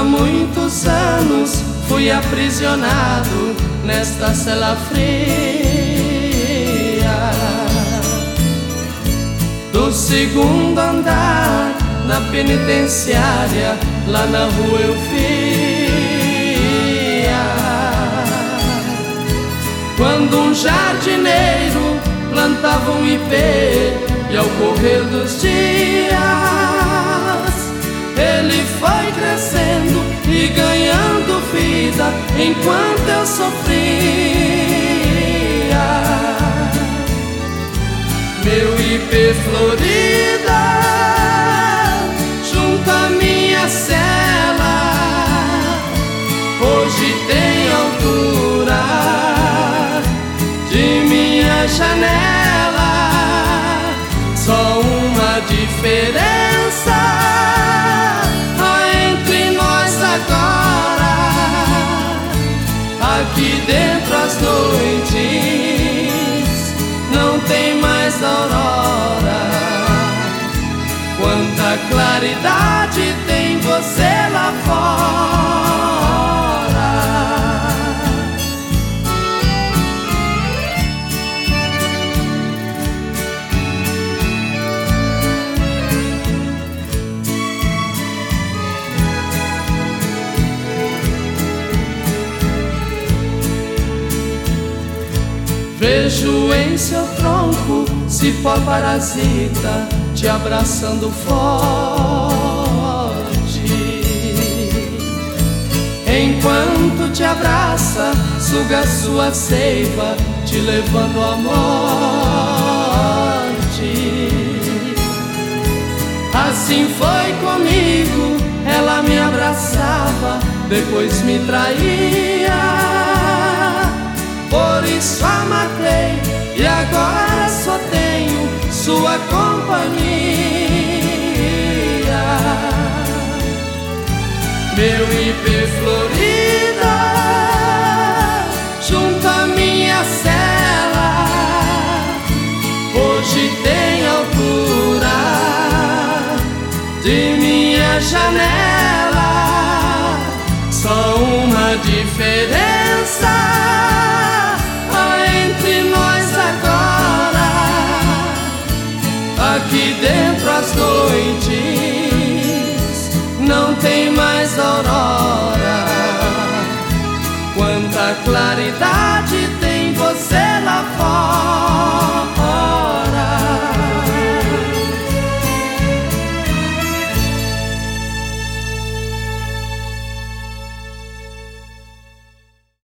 muitos anos fui aprisionado nesta cela fria do segundo andar da penitenciária, lá na rua eu via quando um jardineiro plantava um ipê, e ao correr dos dias ele foi crescendo e ganhando vida enquanto eu sofria. Meu ipê florida junto à minha cela hoje tem altura de minha janela. Só uma diferença há entre nós agora: aqui dentro as noites não tem mais aurora. Quanta claridade tem você lá fora. Vejo em seu tronco cipó parasita te abraçando forte. Enquanto te abraça, suga sua seiva, te levando à morte. Assim foi comigo, ela me abraçava, depois me traía. Por isso a matei e agora só tenho sua companhia. Meu ipê florida junto à minha cela hoje tem altura de minha janela. Só uma diferença aqui dentro as noites não tem mais aurora. Quanta claridade tem você lá fora.